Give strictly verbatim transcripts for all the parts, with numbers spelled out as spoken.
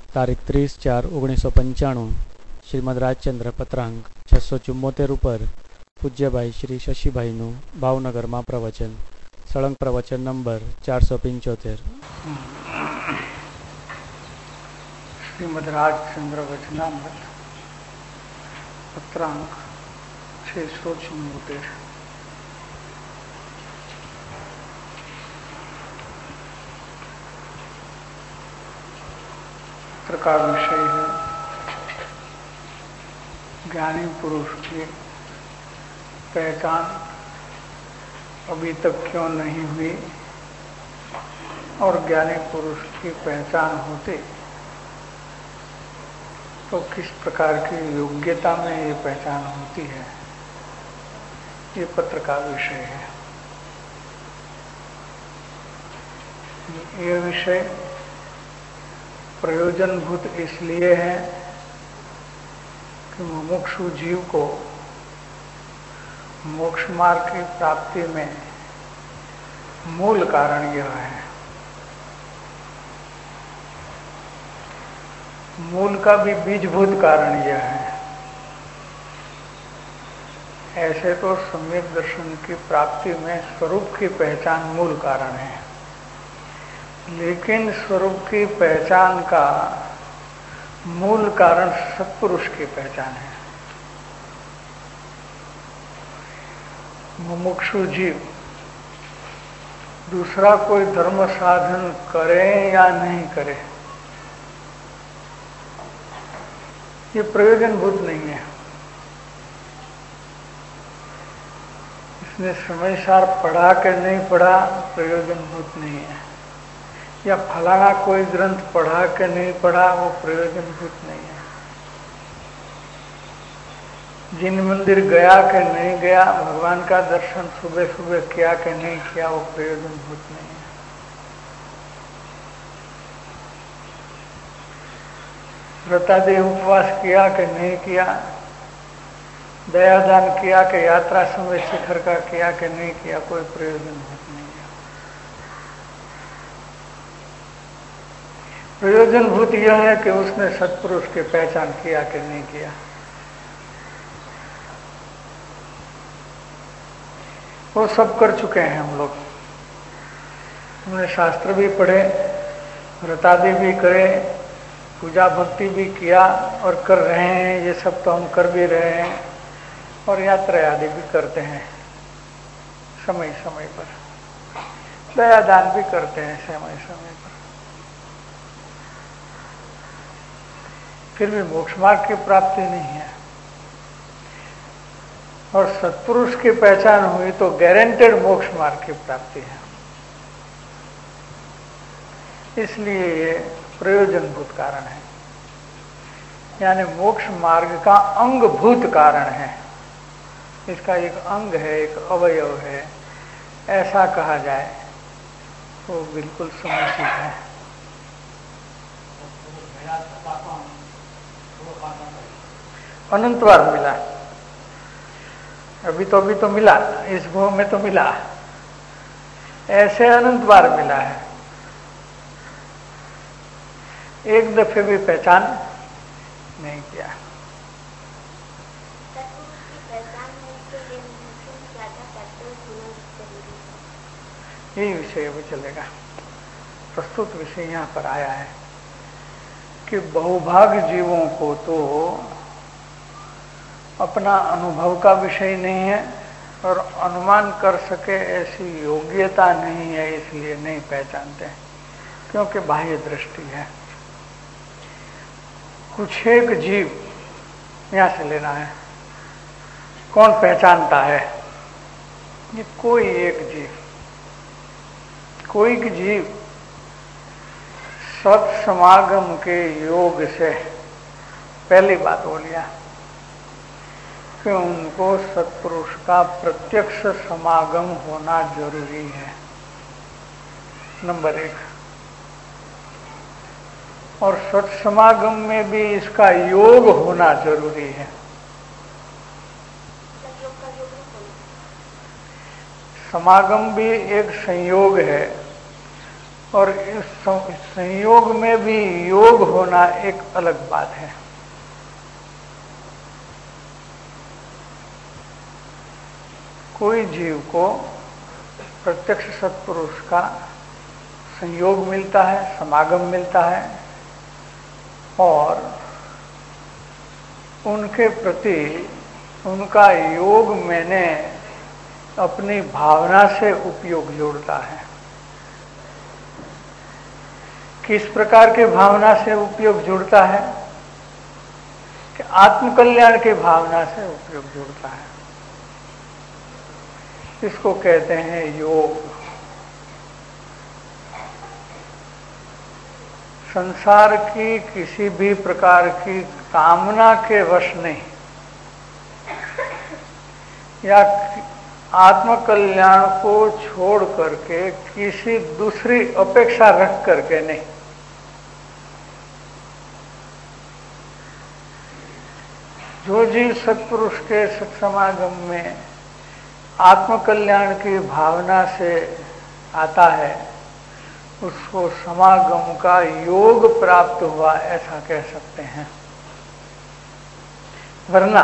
તારીખ ત્રીસ ચાર ઓગણીસો પંચાણું શ્રીમદ રાજચંદ્ર પત્રાંક છસો ચુમ્મોતેર ઉપર પૂજ્યભાઈ શ્રી શશીભાઈનું ભાવનગરમાં પ્રવચન. સળંગ પ્રવચન નંબર ચારસો પંચોતેર. શ્રીમદ રાજચંદ્ર વચનામૃત પત્રાંક છસો ચુમ્મોતેર. पत्र का विषय है ज्ञानी पुरुष की पहचान अभी तक क्यों नहीं हुई और ज्ञानी पुरुष की पहचान होते तो किस प्रकार की योग्यता में ये पहचान होती है, ये पत्र का विषय है. ये विषय प्रयोजनभूत इसलिए है कि मुमुक्षु जीव को मोक्ष मार्ग की प्राप्ति में मूल कारण यह है. मूल का भी बीजभूत कारण यह है. ऐसे तो सम्यक दर्शन की प्राप्ति में स्वरूप की पहचान मूल कारण है, लेकिन स्वरूप की पहचान का मूल कारण सत्पुरुष की पहचान है. मुमुक्षु जीव दूसरा कोई धर्म साधन करे या नहीं करे, ये प्रयोजनभूत नहीं है. इसने समय सार पढ़ा के नहीं पढ़ा, प्रयोजनभूत नहीं है. या फलाना कोई ग्रंथ पढ़ा के नहीं पढ़ा, वो प्रयोजनभूत नहीं है. जिन मंदिर गया के नहीं गया, भगवान का दर्शन सुबह सुबह किया के नहीं किया, वो प्रयोजनभूत नहीं है. व्रतादि उपवास किया के नहीं किया, दयादान किया के यात्रा समय शिखर का किया के नहीं किया, कोई प्रयोजनभूत नहीं है. प्रयोजनभूत यह है कि उसने सत्पुरुष की पहचान किया कि नहीं किया. वो सब कर चुके हैं हम लोग. हमने शास्त्र भी पढ़े, व्रतादि भी करे, पूजा भक्ति भी किया और कर रहे हैं. ये सब तो हम कर भी रहे हैं और यात्रा आदि भी करते हैं समय समय पर. दयादान भी करते हैं समय समय पर. फिर भी मोक्ष मार्ग की प्राप्ति नहीं है. और सत्पुरुष की पहचान हुई तो गारंटेड मोक्ष मार्ग की प्राप्ति है. इसलिए ये प्रयोजनभूत कारण है, यानी मोक्ष मार्ग का अंगभूत कारण है. इसका एक अंग है, एक अवयव है, ऐसा कहा जाए तो बिल्कुल समुचित है. अनंत बार मिला, अभी तो अभी तो मिला, इस भूमि में तो मिला, ऐसे अनंत बार मिला है. एक दफे भी पहचान नहीं किया. यही विषय अभी चलेगा. प्रस्तुत विषय यहाँ पर आया है कि बहुभाग जीवों को तो अपना अनुभव का विषय नहीं है और अनुमान कर सके ऐसी योग्यता नहीं है, इसलिए नहीं पहचानते हैं, क्योंकि बाह्य दृष्टि है. कुछ एक जीव यहां से लेना है. कौन पहचानता है? ये कोई एक जीव, कोई एक जीव सत्समागम के योग से पहली बात बोलिया कि उनको सत्पुरुष का प्रत्यक्ष समागम होना जरूरी है, नंबर एक. और सत्समागम में भी इसका योग होना जरूरी है. समागम भी एक संयोग है और इस संयोग में भी योग होना एक अलग बात है। कोई जीव को प्रत्यक्ष सत्पुरुष का संयोग मिलता है, समागम मिलता है और उनके प्रति उनका योग मैंने अपनी भावना से उपयोग जोड़ता है। किस प्रकार के भावना से उपयोग जुड़ता है कि आत्मकल्याण की भावना से उपयोग जुड़ता है। इसको कहते हैं योग। संसार की किसी भी प्रकार की कामना के वश नहीं या आत्मकल्याण को छोड़ करके किसी दूसरी अपेक्षा रख करके नहीं, जो जीव सत्पुरुष के सत्समागम में आत्मकल्याण की भावना से आता है उसको समागम का योग प्राप्त हुआ ऐसा कह सकते हैं। वरना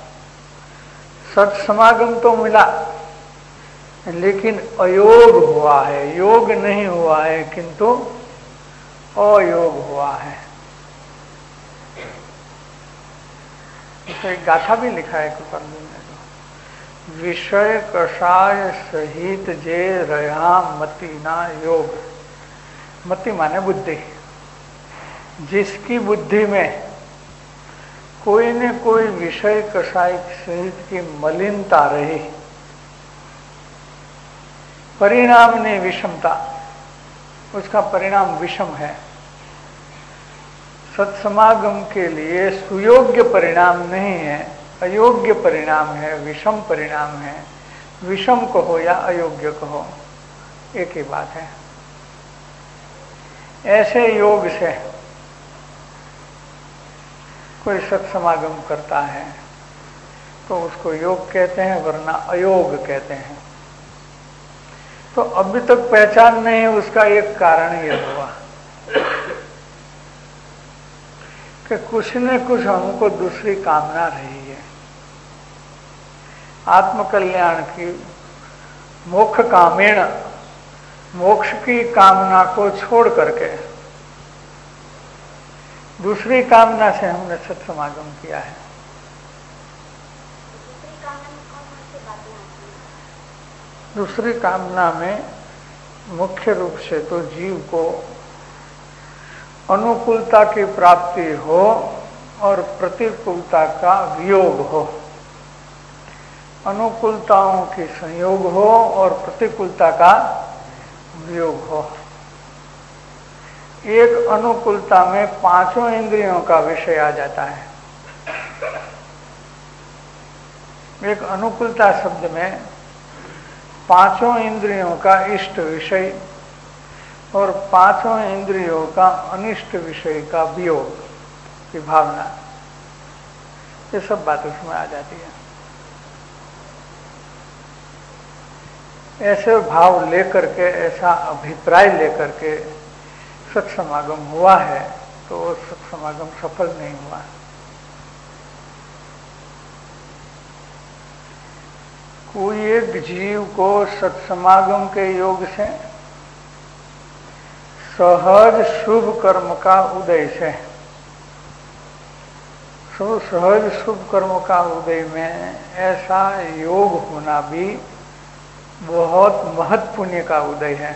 सत्समागम तो मिला लेकिन अयोग हुआ है, योग नहीं हुआ है किंतु अयोग हुआ है। तो एक गाथा भी लिखा है कुछ ने तो, विषय कषाय सहित जे रहा मति ना योग। मति माने बुद्धि। जिसकी बुद्धि में कोई न कोई विषय कषाय सहित की मलिनता रही, परिणाम ने विषमता, उसका परिणाम विषम है। सत्समागम के लिए सुयोग्य परिणाम नहीं है, अयोग्य परिणाम है, विषम परिणाम है। विषम कहो या अयोग्य कहो एक ही बात है। ऐसे योग से कोई सत्समागम करता है तो उसको योग कहते हैं, वरना अयोग कहते हैं। तो अभी तक पहचान नहीं, उसका एक कारण यह हुआ कि कुछ न कुछ हमको दूसरी कामना रही है। आत्मकल्याण की मोक्ष कामेण, मोक्ष की कामना को छोड़ करके दूसरी कामना से हमने सत्समागम किया है। दूसरी कामना में मुख्य रूप से तो जीव को अनुकूलता की प्राप्ति हो और प्रतिकूलता का वियोग हो, अनुकूलताओं की संयोग हो और प्रतिकूलता का वियोग हो। एक अनुकूलता में पांचों इंद्रियों का विषय आ जाता है। एक अनुकूलता शब्द में पांचों इंद्रियों का इष्ट विषय और पांचों इंद्रियों का अनिष्ट विषय का वियोग की भावना, ये सब बात उसमें आ जाती है। ऐसे भाव लेकर के, ऐसा अभिप्राय लेकर के सत्समागम हुआ है तो वो सत्समागम सफल नहीं हुआ। कोई एक जीव को सत्समागम के योग से सहज शुभ कर्म का उदय से, सो सहज शुभ कर्म का उदय में ऐसा योग होना भी बहुत महत् पुण्य का उदय है।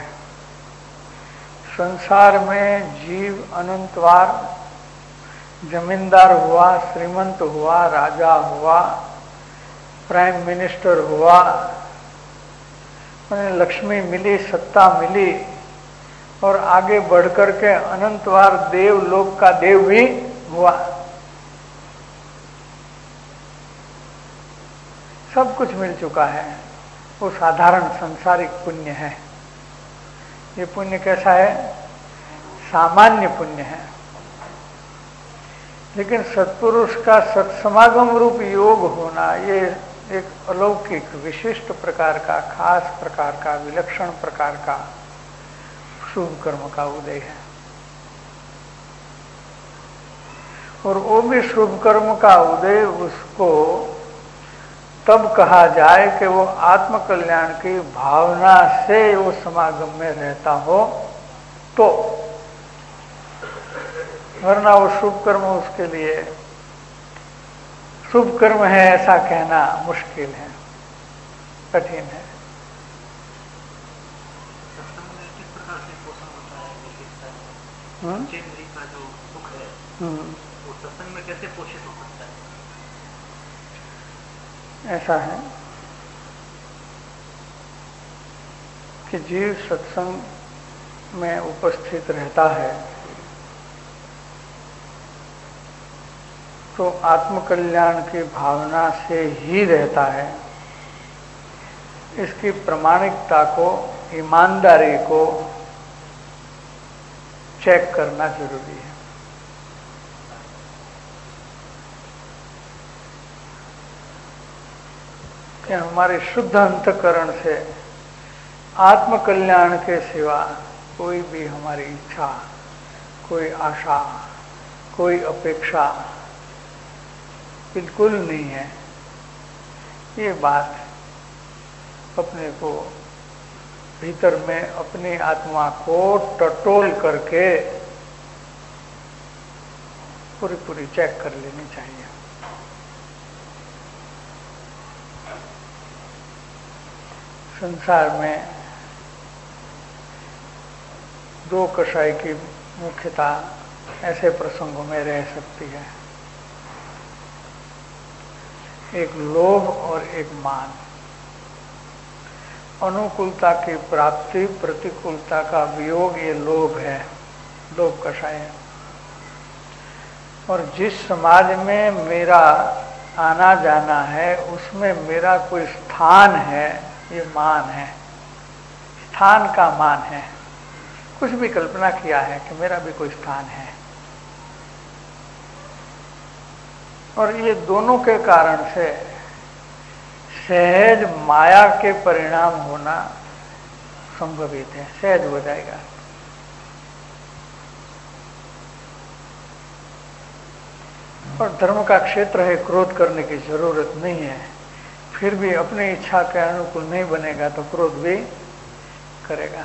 संसार में जीव अनंतवार जमींदार हुआ, श्रीमंत हुआ, राजा हुआ, प्राइम मिनिस्टर हुआ, उन्हें लक्ष्मी मिली, सत्ता मिली और आगे बढ़कर के अनंतवार देव लोक का देव भी हुआ। सब कुछ मिल चुका है, वो साधारण संसारिक पुण्य है। ये पुण्य कैसा है? सामान्य पुण्य है। लेकिन सत्पुरुष का सत्समागम रूप योग होना ये एक अलौकिक, विशिष्ट प्रकार का, खास प्रकार का, विलक्षण प्रकार का शुभ कर्म का उदय है। और वो भी शुभ कर्म का उदय उसको तब कहा जाए कि वो आत्म कल्याण की भावना से वो समागम में रहता हो तो, वरना वो शुभ कर्म उसके लिए शुभ कर्म है ऐसा कहना मुश्किल है, कठिन है। का जो दुख है वो सत्संग में कैसे पोषित हो सकता है? ऐसा है कि जीव सत्संग में उपस्थित रहता है तो आत्मकल्याण की भावना से ही रहता है। इसकी प्रामाणिकता को, ईमानदारी को चेक करना जरूरी है। कि हमारे शुद्ध अंतःकरण से आत्मकल्याण के सिवा कोई भी हमारी इच्छा, कोई आशा, कोई अपेक्षा बिल्कुल नहीं है। ये बात अपने को भीतर में अपनी आत्मा को टटोल करके पूरी पूरी चेक कर लेनी चाहिए। संसार में दो कषाय की मुख्यता ऐसे प्रसंगों में रह सकती है, एक लोभ और एक मान। अनुकूलता की प्राप्ति, प्रतिकूलता का वियोग, ये लोभ है, लोभ कषाय है। और जिस समाज में मेरा आना जाना है उसमें मेरा कोई स्थान है, ये मान है, स्थान का मान है। कुछ भी कल्पना किया है कि मेरा भी कोई स्थान है, और ये दोनों के कारण से सहज माया के परिणाम होना संभवित है, सहज हो जाएगा। और धर्म का क्षेत्र है, क्रोध करने की जरूरत नहीं है। फिर भी अपनी इच्छा के अनुकूल नहीं बनेगा तो क्रोध भी करेगा,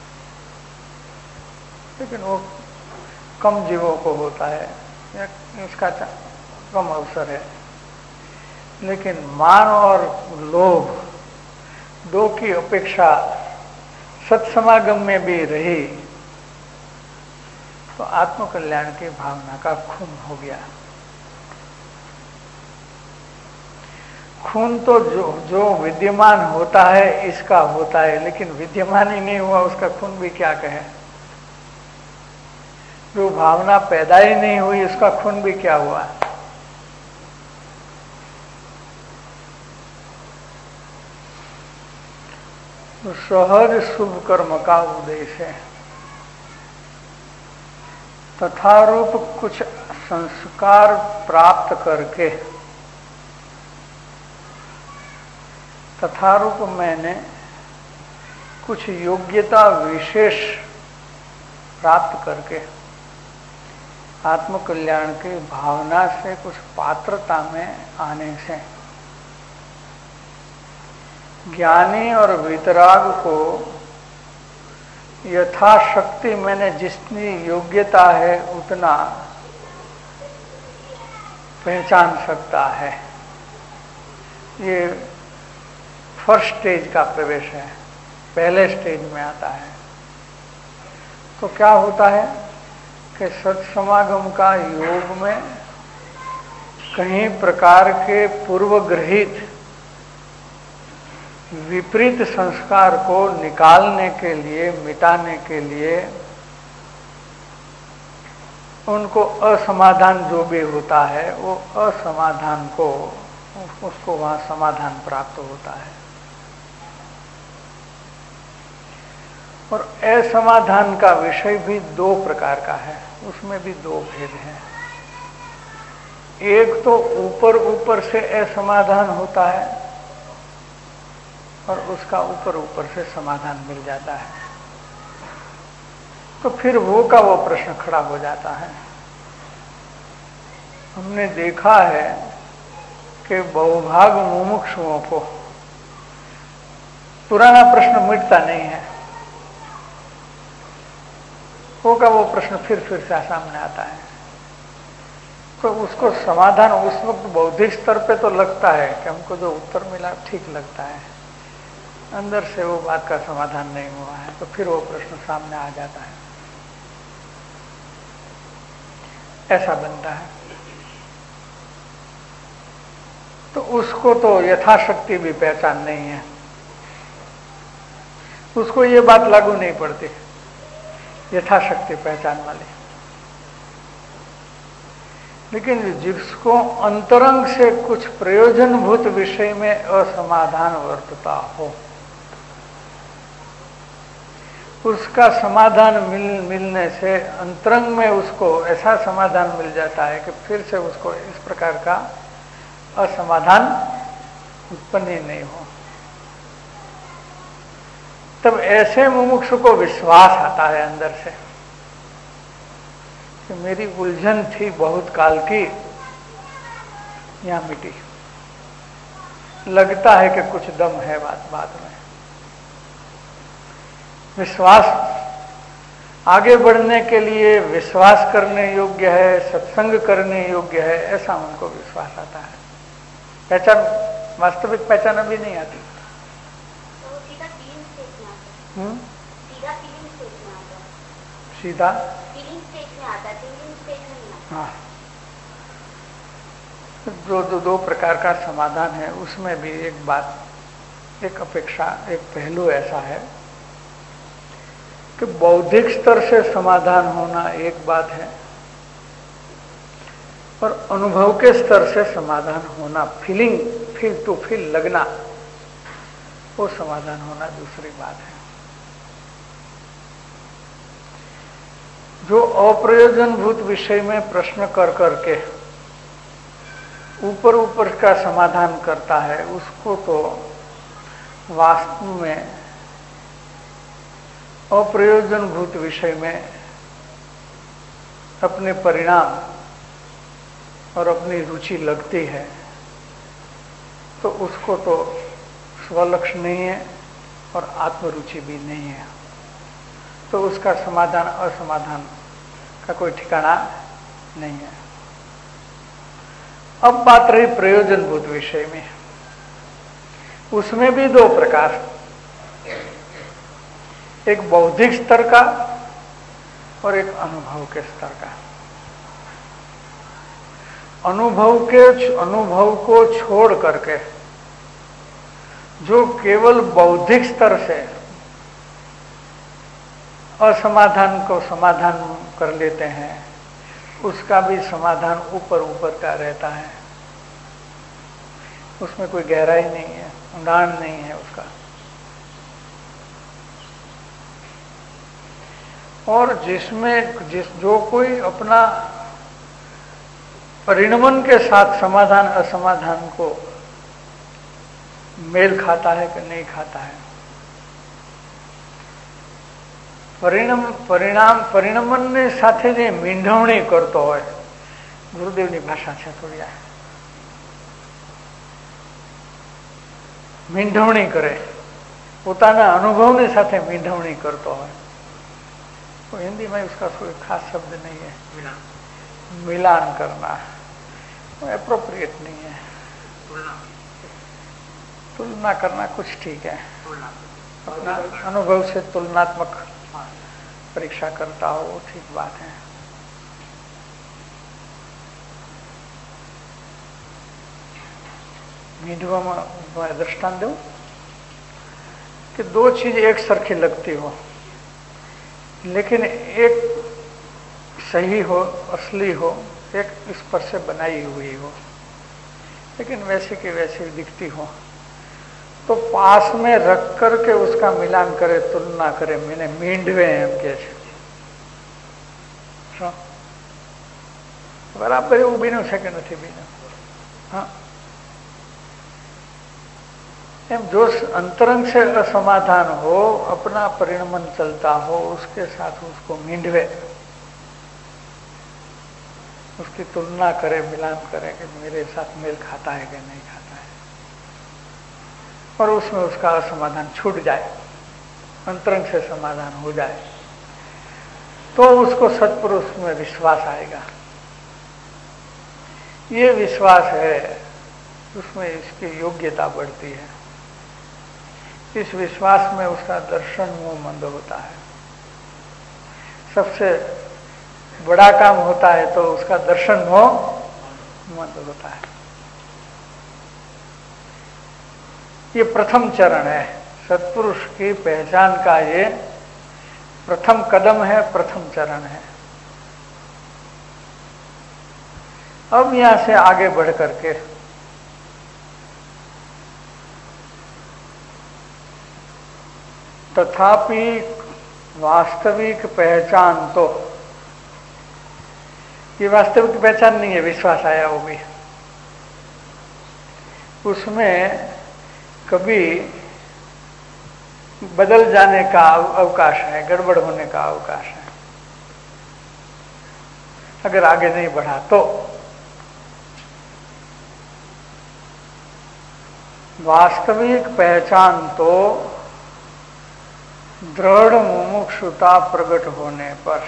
लेकिन वो कम जीवों को होता है, इसका कम अवसर है। लेकिन मान और लोभ दो की अपेक्षा सत्समागम में भी रही तो आत्मकल्याण की भावना का खून हो गया। खून तो जो जो विद्यमान होता है इसका होता है, लेकिन विद्यमान ही नहीं हुआ उसका खून भी क्या कहे। जो भावना पैदा ही नहीं हुई उसका खून भी क्या हुआ। तो सहज शुभ कर्म का उद्देश्य है तथारूप कुछ संस्कार प्राप्त करके, तथारूप मैंने कुछ योग्यता विशेष प्राप्त करके आत्मकल्याण की भावना से कुछ पात्रता में आने से ज्ञानी और वितराग को यथाशक्ति मैंने जितनी योग्यता है उतना पहचान सकता है। ये फर्स्ट स्टेज का प्रवेश है, पहले स्टेज में आता है। तो क्या होता है कि सत्समागम का योग में कहीं प्रकार के पूर्वग्रहित विपरीत संस्कार को निकालने के लिए, मिटाने के लिए उनको असमाधान जो भी होता है वो असमाधान को, उसको वहां समाधान प्राप्त होता है। और असमाधान का विषय भी दो प्रकार का है, उसमें भी दो भेद हैं। एक तो ऊपर ऊपर से असमाधान होता है और उसका ऊपर ऊपर से समाधान मिल जाता है। तो फिर वो का वो प्रश्न खड़ा हो जाता है। हमने देखा है कि बहुभाग मुमुक्षुओं को पुराना प्रश्न मिटता नहीं है, वो का वो प्रश्न फिर फिर से सामने आता है। तो उसको समाधान उस वक्त बौद्धिक स्तर पे तो लगता है कि हमको जो उत्तर मिला ठीक लगता है, अंदर से वो बात का समाधान नहीं हुआ है, तो फिर वो प्रश्न सामने आ जाता है, ऐसा बनता है। तो उसको तो यथाशक्ति भी पहचान नहीं है, उसको ये बात लागू नहीं पड़ती यथाशक्ति पहचान वाली। लेकिन जिसको अंतरंग से कुछ प्रयोजनभूत विषय में असमाधान वर्तता हो, उसका समाधान मिल मिलने से अंतरंग में उसको ऐसा समाधान मिल जाता है कि फिर से उसको इस प्रकार का असमाधान उत्पन्न ही नहीं हो। तब ऐसे मुमुक्षु को विश्वास आता है अंदर से कि मेरी उलझन थी बहुत काल की, यहां मिटी, लगता है कि कुछ दम है बात बात में। विश्वास आगे बढ़ने के लिए विश्वास करने योग्य है, सत्संग करने योग्य है, ऐसा उनको विश्वास आता है। पहचान, वास्तविक पहचान अभी नहीं आती। तो सीधा फीलिंग स्टेज में आता है। हम्म सीधा फीलिंग स्टेज में आता है। सीधा फीलिंग स्टेज में आता है, थिंकिंग स्टेज में नहीं आता। हाँ, जो दो, दो प्रकार का समाधान है उसमें भी एक बात, एक अपेक्षा, एक पहलू ऐसा है कि बौद्धिक स्तर से समाधान होना एक बात है और अनुभव के स्तर से समाधान होना, फीलिंग, फील टू फील लगना, वो समाधान होना दूसरी बात है। जो अप्रयोजनभूत विषय में प्रश्न कर करके ऊपर ऊपर का समाधान करता है, उसको तो वास्तव में अप्रयोजनभूत विषय में अपने परिणाम और अपनी रुचि लगती है, तो उसको तो स्वलक्ष्य नहीं है और आत्मरुचि भी नहीं है, तो उसका समाधान असमाधान का कोई ठिकाना नहीं है। अब बात रही प्रयोजनभूत विषय में, उसमें भी दो प्रकार, एक बौद्धिक स्तर का और एक अनुभव के स्तर का। अनुभव के अनुभव को छोड़ करके जो केवल बौद्धिक स्तर से असमाधान को समाधान कर लेते हैं, उसका भी समाधान ऊपर ऊपर का रहता है, उसमें कोई गहराई नहीं है, ऊंडाण नहीं है उसका। और जिसमें जिस जो कोई अपना परिणमन के साथ समाधान असमाधान को मेल खाता है कि नहीं खाता है, પરિણામ પરિણામ પરિણમનની સાથે જે મીંઢવણી કરતો હોય, ગુરુદેવની ભાષા છે થોડી આ, મીંઢવણી કરે, પોતાના અનુભવની સાથે મીંઢવણી કરતો હોય, तो हिंदी में उसका कोई खास शब्द नहीं है, मिलान करना, वो एप्रोप्रिएट नहीं है। तुलना करना कुछ ठीक है, अपना अनुभव से तुलनात्मक परीक्षा करता हो वो ठीक बात है। मींढवाમાં दृष्टांत दूं कि दो चीज एक सरखी लगती हो, लेकिन एक सही हो, असली हो, एक इस पर से बनाई हुई हो, लेकिन वैसे की वैसे दिखती हो, तो पास में रख करके उसका मिलान करे, तुलना करे, मैंने मींढवे एम के बराबर એવું બીનું છે કે નથી બીનું? હા, जो अंतरंग से असमाधान हो, अपना परिणमन चलता हो, उसके साथ उसको मींडवे, उसकी तुलना करे, मिलान करे कि मेरे साथ मेल खाता है कि नहीं खाता है, और उसमें उसका असमाधान छूट जाए, अंतरंग से समाधान हो जाए, तो उसको सत्पुरुष में विश्वास आएगा। ये विश्वास है, उसमें इसकी योग्यता बढ़ती है। इस विश्वास में उसका दर्शन मुंह मंद होता है। सबसे बड़ा काम होता है तो उसका दर्शन मोह मंद होता है। ये प्रथम चरण है, सत्पुरुष की पहचान का ये प्रथम कदम है, प्रथम चरण है। अब यहां से आगे बढ़ करके तथापि वास्तविक पहचान, तो ये वास्तविक पहचान नहीं है, विश्वास आया वो भी, उसमें कभी बदल जाने का अवकाश है, गड़बड़ होने का अवकाश है, अगर आगे नहीं बढ़ा तो। वास्तविक पहचान तो दृढ़ मुमुक्षुता प्रकट होने पर,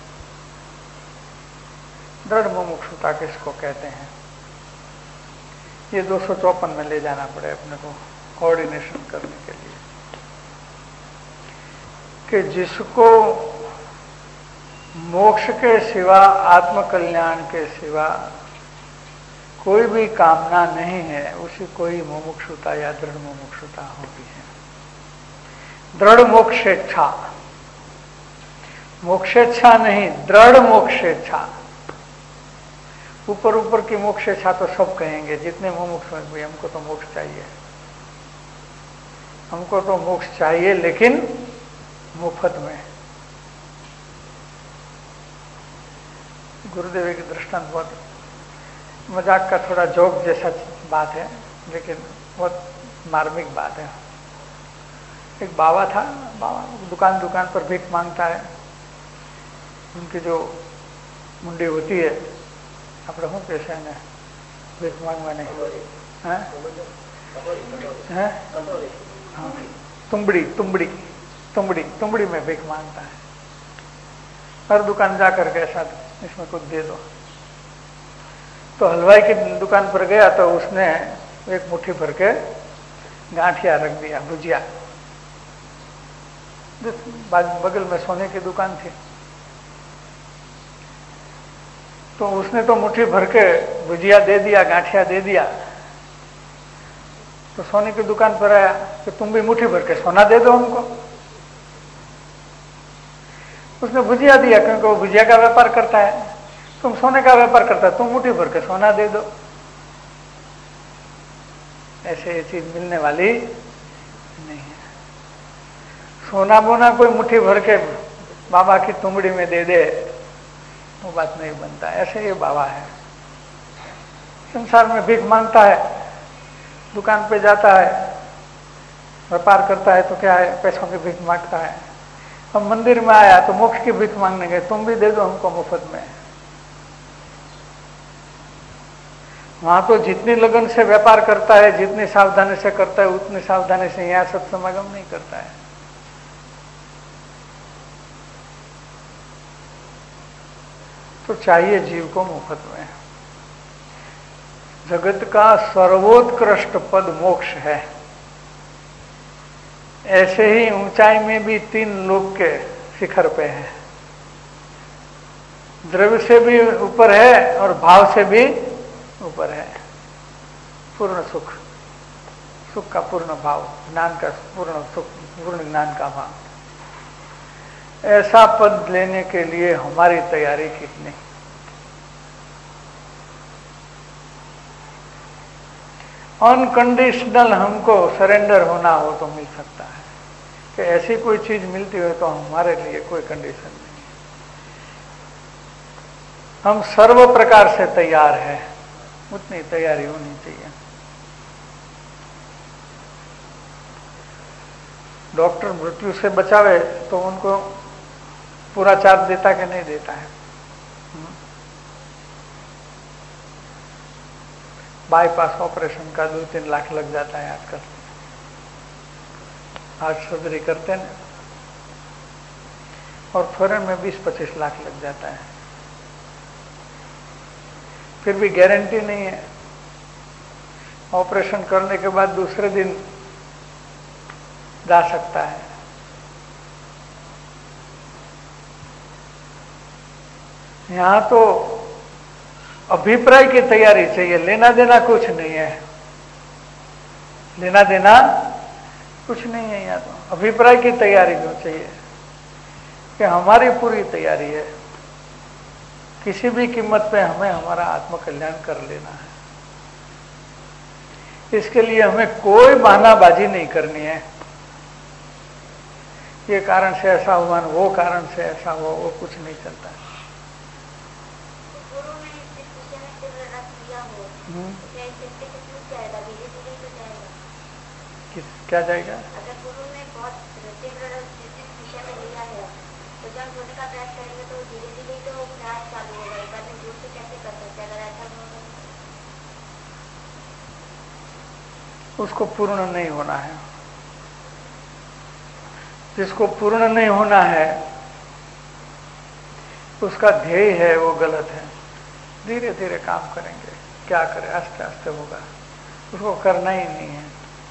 दृढ़ मुमुक्षुता किसको कहते हैं, ये दो सौ चौपन में ले जाना पड़े अपने को कोऑर्डिनेशन करने के लिए, कि जिसको मोक्ष के सिवा, आत्मकल्याण के सिवा कोई भी कामना नहीं है, उसी को ही मुमुक्षुता या दृढ़ मुमुक्षुता होती है। दृढ़ मोक्षेच्छा, मोक्षेच्छा नहीं, दृढ़ मोक्षेच्छा। ऊपर ऊपर की मोक्षेच्छा तो सब कहेंगे, जितने मुमुक्ष हैं, भाई हमको तो मोक्ष चाहिए, हमको तो मोक्ष चाहिए, लेकिन मुफ्त में। गुरुदेव की दृष्टांत बहुत मजाक का, थोड़ा जोक जैसा बात है, लेकिन बहुत मार्मिक बात है। एक बाबा था, बाबा दुकान दुकान पर भीख मांगता है, उनकी जो मुंडी होती है, आप रहूं कैसे है भीख मांगवा नहीं है, है? हाँ, तुमड़ी तुमड़ी तुमड़ी तुमड़ी में भीख मांगता है। हर दुकान जाकर के ऐसा, इसमें कुछ दे दो। तो हलवाई की दुकान पर गया तो उसने एक मुट्ठी भर के गांठिया रख दिया, भुजिया। बगल में सोने की दुकान थी, तो उसने तो मुट्ठी भर के भुजिया दे दिया, गांठिया दे दिया। तो सोने की दुकान पर आया कि तुम भी मुट्ठी भर के सोना दे दो हमको। उसने भुजिया दिया, क्योंकि वो भुजिया का व्यापार करता है, तुम सोने का व्यापार करता है, तुम मुट्ठी भर के सोना दे दो। ऐसे ये चीज मिलने वाली नहीं है। सोना बोना कोई मुट्ठी भर के बाबा की तुमड़ी में दे दे, वो बात नहीं बनता। ऐसे ये बाबा है, संसार में भीख मांगता है, दुकान पे जाता है, व्यापार करता है, तो क्या है, पैसों की भीख मांगता है। अब मंदिर में आया तो मोक्ष की भीख मांगने गए, तुम भी दे दो हमको मुफ्त में। वहां तो जितनी लगन से व्यापार करता है, जितनी सावधानी से करता है, उतनी सावधानी से यहाँ सत्समागम नहीं करता है। तो चाहिए जीव को मुफ्त में। जगत का सर्वोत्कृष्ट पद मोक्ष है। ऐसे ही ऊंचाई में भी तीन लोक के शिखर पे है, द्रव्य से भी ऊपर है और भाव से भी ऊपर है। पूर्ण सुख, सुख का पूर्ण भाव, ज्ञान का पूर्ण सुख, पूर्ण ज्ञान का भाव। ऐसा पद लेने के लिए हमारी तैयारी कितनी। अनकंडीशनल हमको सरेंडर होना हो तो मिल सकता है, कि ऐसी कोई चीज मिलती हो तो हमारे लिए कोई कंडीशन नहीं। हम सर्व प्रकार से तैयार हैं, उतनी तैयारी होनी चाहिए। डॉक्टर मृत्यु से बचावे तो उनको पूरा चार्ज देता कि नहीं देता है? बाईपास ऑपरेशन का दो तीन लाख लग जाता है आजकल, हार्ट सर्जरी करते हैं और फौरन में बीस पच्चीस लाख लग जाता है, फिर भी गारंटी नहीं है। ऑपरेशन करने के बाद दूसरे दिन जा सकता है। यहां तो अभिप्राय की तैयारी चाहिए, लेना देना कुछ नहीं है, लेना देना कुछ नहीं है। यहाँ तो अभिप्राय की तैयारी क्यों चाहिए कि हमारी पूरी तैयारी है, किसी भी कीमत पे हमें हमारा आत्मकल्याण कर लेना है। इसके लिए हमें कोई बहानाबाजी नहीं करनी है, ये कारण से ऐसा हुआ, वो कारण से ऐसा हुआ, वो कुछ नहीं चलता है। किस क्या जाएगा? अगर गुरु ने बहुत तीव्र जिस विषय में लिया है तो जब होने का प्रयास करेंगे तो धीरे धीरे तो प्रयास चालू होगा, एक बार में जोर से कैसे कर सकते हैं? अगर ऐसा उसको पूर्ण नहीं होना है, जिसको पूर्ण नहीं होना है उसका ध्येय है वो गलत है। धीरे धीरे काम करेंगे, क्या करें, आस्ते आस्ते होगा, उसको करना ही नहीं है।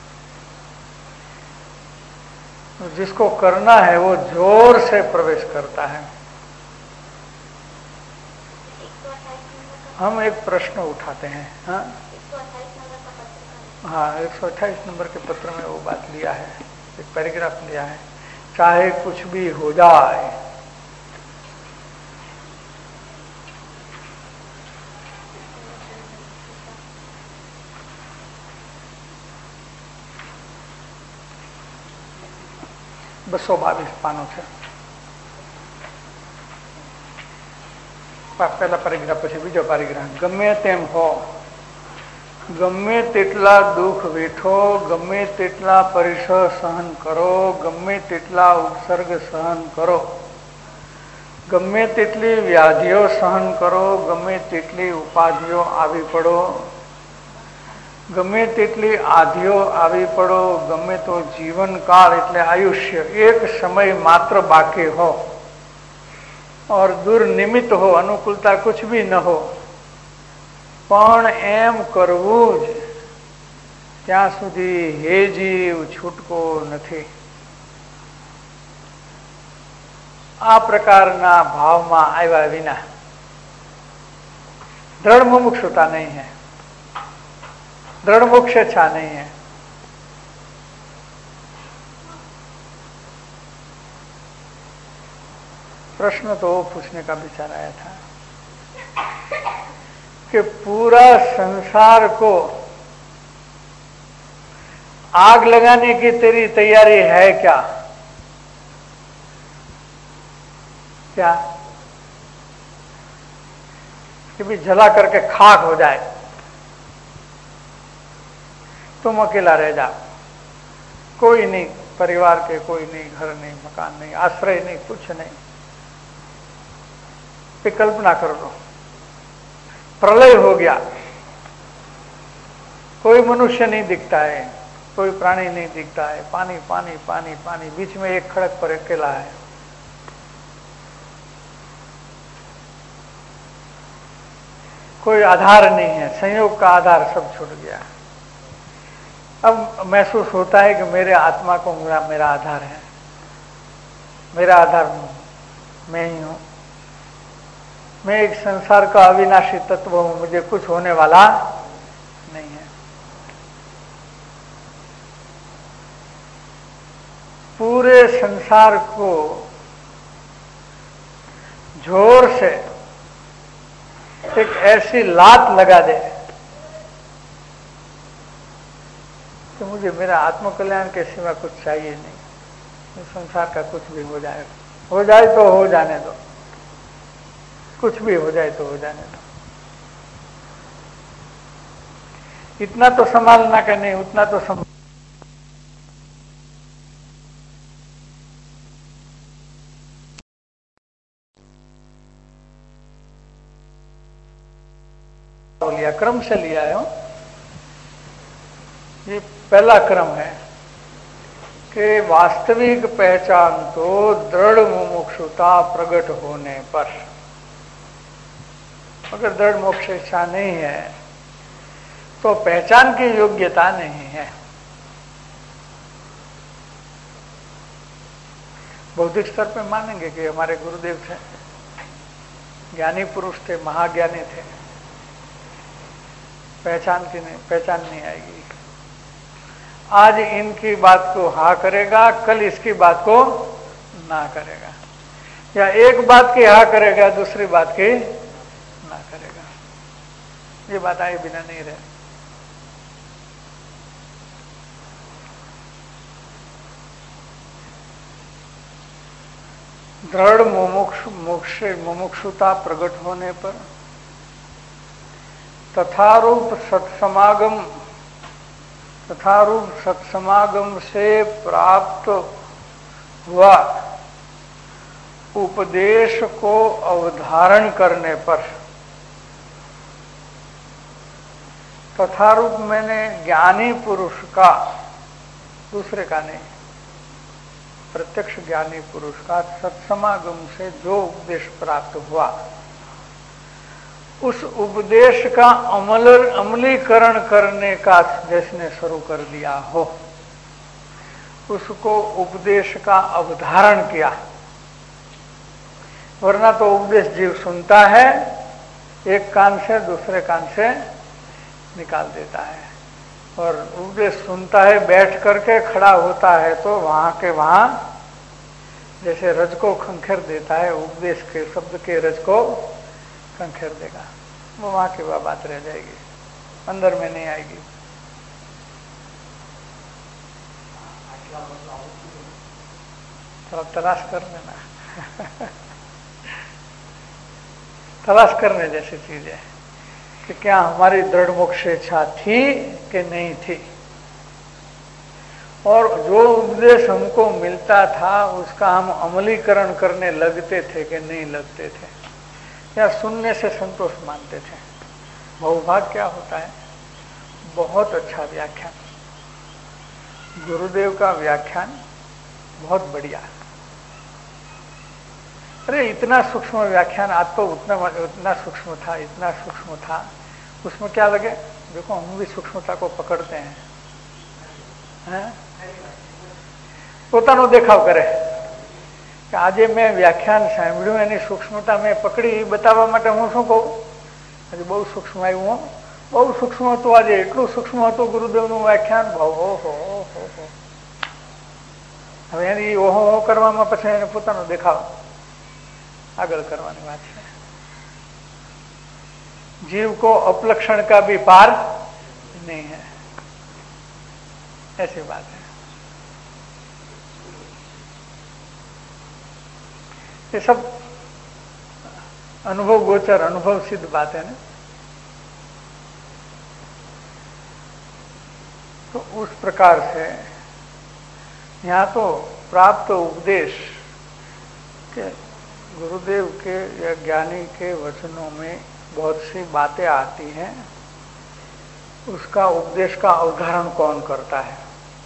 जिसको करना है वो जोर से प्रवेश करता है। हम एक प्रश्न उठाते हैं, हाँ हाँ एक सौ अट्ठाईस नंबर के पत्र में वो बात लिया है, एक पैराग्राफ लिया है, चाहे कुछ भी हो जाए, बसो बावीस पानों से पहला पैराग्राफ પછી બીજો पैराग्राफ। गमे तेम हो, गमे तेटला दुख वेठो, गमे तेटला परिसर सहन करो, गमे तेटला उपसर्ग सहन करो, गमे तेटली व्याधिओ सहन करो, गमे तेटली उपाधिओ आवी पड़ो, गमे तेटली आधिओ आवी पड़ो, गमे तो जीवन काल एटले आयुष्य एक समय मात्र बाकी हो और दुर्निमित्त हो, अनुकूलता कुछ भी न हो, पण एम करवू ज ત્યાં સુધી હે જીવ છૂટકો નથી। આ પ્રકારના ભાવમાં આવ્યા વિના दृढ़ मुमुक्षुता नहीं है, दृढ़ मोक्षेच्छा नहीं है। प्रश्न तो पूछने का विचार आया था कि पूरा संसार को आग लगाने की तेरी तैयारी है क्या? क्या कि भी जला करके खाक हो जाए, तुम अकेला रह जाओ, कोई नहीं, परिवार के कोई नहीं, घर नहीं, मकान नहीं, आश्रय नहीं, कुछ नहीं। ये कल्पना कर लो, प्रलय हो गया, कोई मनुष्य नहीं दिखता है, कोई प्राणी नहीं दिखता है, पानी पानी पानी पानी, बीच में एक खड़क पर अकेला है। कोई आधार नहीं है, संयोग का आधार सब छूट गया। अब महसूस होता है कि मेरे आत्मा को मेरा मेरा आधार है, मेरा आधार मैं ही हूं, मैं एक संसार का अविनाशी तत्व हूं, मुझे कुछ होने वाला नहीं है। पूरे संसार को जोर से एक ऐसी लात लगा दे कि मुझे मेरा आत्मकल्याण के सिवा कुछ चाहिए नहीं, संसार का कुछ भी हो जाए, हो जाए तो हो जाने दो, कुछ भी हो जाए तो हो जाने दो, इतना तो संभालना कि नहीं, उतना तो संभाल। लिया, क्रम से लिया है। ये पहला क्रम है कि वास्तविक पहचान तो दृढ़ मुमुक्षुता प्रकट होने पर। अगर दृढ़ मोक्ष इच्छा नहीं है तो पहचान की योग्यता नहीं है। बौद्धिक स्तर पे मानेंगे कि हमारे गुरुदेव थे, ज्ञानी पुरुष थे, महाज्ञानी थे, पहचान की नहीं, पहचान नहीं आएगी। आज इनकी बात को हाँ करेगा, कल इसकी बात को ना करेगा, या एक बात की हाँ करेगा, दूसरी बात की ना करेगा। ये बात आए बिना नहीं रहे। दृढ़ मुमुक्ष मोक्ष मुमुक्षुता प्रकट होने पर तथारूप सत्समागम तथारूप सत्समागम से प्राप्त हुआ उपदेश को अवधारण करने पर, तथारूप मैंने ज्ञानी पुरुष का, दूसरे का नहीं, प्रत्यक्ष ज्ञानी पुरुष का सत्समागम से जो उपदेश प्राप्त हुआ, उस उपदेश का अमल अमलीकरण करने का जिसने शुरू कर दिया हो, उसको उपदेश का अवधारण किया। वरना तो उपदेश जीव सुनता है, एक कान से दूसरे कान से निकाल देता है, और उपदेश सुनता है बैठ करके, खड़ा होता है तो वहां के वहां जैसे रज को खंखेर देता है, उपदेश के शब्द के रज को खंखेर देगा, वो वहां की वह बात रह जाएगी, अंदर में नहीं आएगी। तो अब तलाश कर लेना तलाश करने जैसी चीज है कि क्या हमारी दृढ़ मोक्ष इच्छा थी कि नहीं थी, और जो उपदेश हमको मिलता था उसका हम अमलीकरण करने लगते थे कि नहीं लगते थे, या सुनने से संतोष मानते थे। बहुभाग क्या होता है, बहुत अच्छा व्याख्यान, गुरुदेव का व्याख्यान बहुत बढ़िया, अरे इतना सूक्ष्म व्याख्यान, आज तो उतना उतना सूक्ष्म था, इतना सूक्ष्म था, उसमें क्या लगे, देखो हम भी सूक्ष्मता को पकड़ते हैं, हैं? પોતાનો દેખાવ કરે કે આજે મેં વ્યાખ્યાન સાંભળ્યું, એની સૂક્ષ્મતા મેં પકડી, એ બતાવવા માટે હું શું કહું, આજે બહુ સૂક્ષ્મ આવ્યું, બહુ સૂક્ષ્મ હતું, આજે એટલું સૂક્ષ્મ હતું ગુરુદેવનું વ્યાખ્યાન, બહુ ઓહો ઓહો હો. હવે એની ઓહો ઓહો કરવામાં પછી એને પોતાનો દેખાવ આગળ કરવાની વાત છે। जीव को अपलक्षण का भी पार नहीं है, ऐसी बात है। ये सब अनुभव गोचर, अनुभव सिद्ध बात है ना। तो उस प्रकार से यहाँ तो प्राप्त उपदेश के गुरुदेव के या ज्ञानी के वचनों में बहुत सी बातें आती हैं, उसका उपदेश का अवधारण कौन करता है